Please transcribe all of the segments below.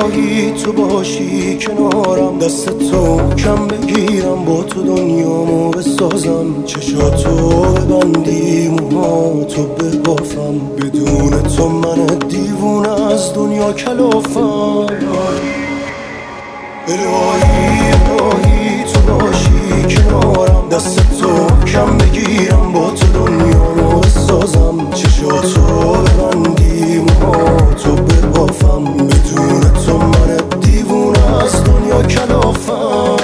الهی تو باشی کنارم، دست تو کم بگیرم، با تو دنیامو بسازم، چشاتو ببندی موهاتو ببافم، بدون تو من دیوونه از دنیا کلافم. الهی الهی تو باشی کنارم، دست تو کم بگیرم، با تو دنیامو بسازم، چشاتو ببندی موهاتو ببافم، بدون تو من دیوونه از دنیا کلافم.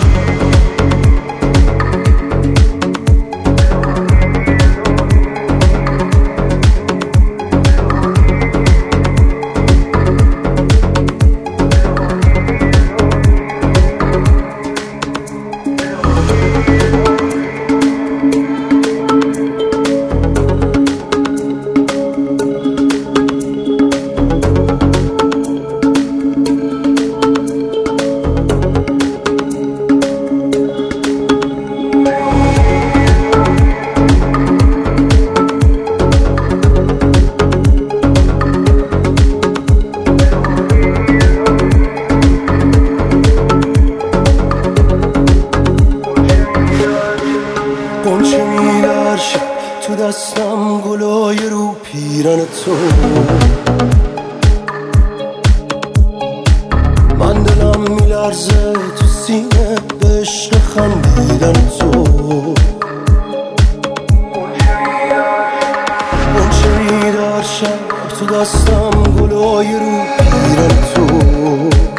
قنچه میلرشه تو دستم، گلای رو پیرن تو، من دلم میلرزه تو سینه به عشق خندیدن تو. قنچه میلرشه تو دستم، گلای رو پیرن تو،